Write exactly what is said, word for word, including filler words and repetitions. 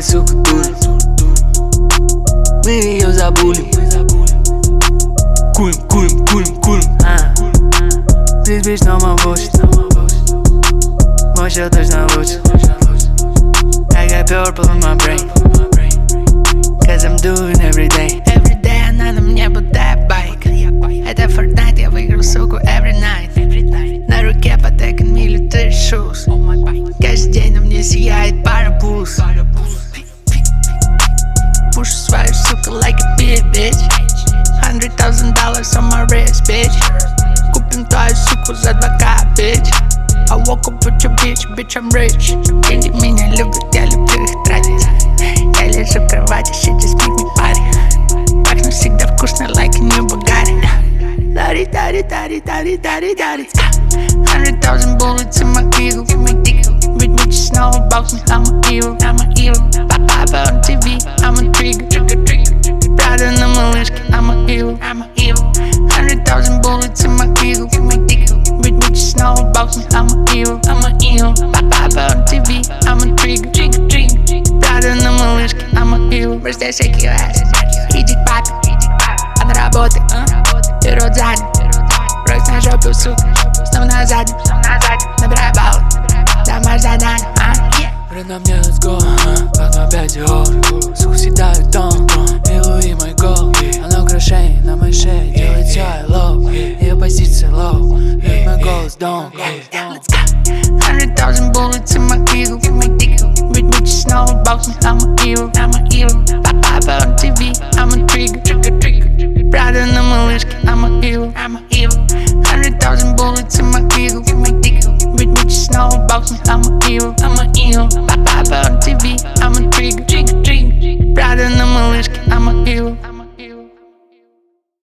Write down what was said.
сука, дурим. Мы ее забулим. Кулим, кулим, кулим, кулим. This bitch know my bullshit. Мощь точно лучше. I got purple in my brain, cause I'm doing every day. Every day она на мне будто байк. Это Fortnite, я выиграл, суку, every night. На руке потекан military shoes. Каждый день на мне сияет пара пулс. Пушу свою, сука, like a big bitch. Hundred thousand dollars on my wrist, bitch. Купим твою суку за два ка, bitch. I woke up with your bitch, bitch, I'm rich. Деньги меня любят, я люблю их тратить. Я лежу в кровати, shit just make me party. Пахну всегда вкусно, like a new Bugatti. Daddy, daddy, daddy, daddy, daddy, daddy. Hundred thousand bullets in my eagle, in my dick. Bitch, bitches know about me, I'm a hero, I'm a hero. Papa on ти ви, I'm a trigger, trigger, trigger. Prada на малышке, I'm a hero, I'm a hero. Hundred thousand bullets in my eagle, in my dick. Bitch, bitches know about me, I'm a hero, I'm a hero. Papa on ти ви, I'm a trigger, trigger, trigger. Prada на малышке, I'm a hero. First they shake your ass, иди к папе, а на работе, а? И рот задний, рот на жопе, сука, снова на заднем, набирай баллы, домашь задание, а? Ред на мне, let's go, как на пять ор. Сука съедает тон, и Луи мой гол. Она украшение на моей шее, делает все I love. Ее позиция low, и мой голос don't. Hundred thousand bullets in my eagle, in my dick. Bitch, bitches know about me, I'm a hero, I'm a hero. Papa on ти ви, I'm a trigger, trigger, trigger. Prada на малышке, I'm a hero, I'm a hero. Hundred thousand bullets in my eagle, in my dick. Bitch, bitches know about me, I'm a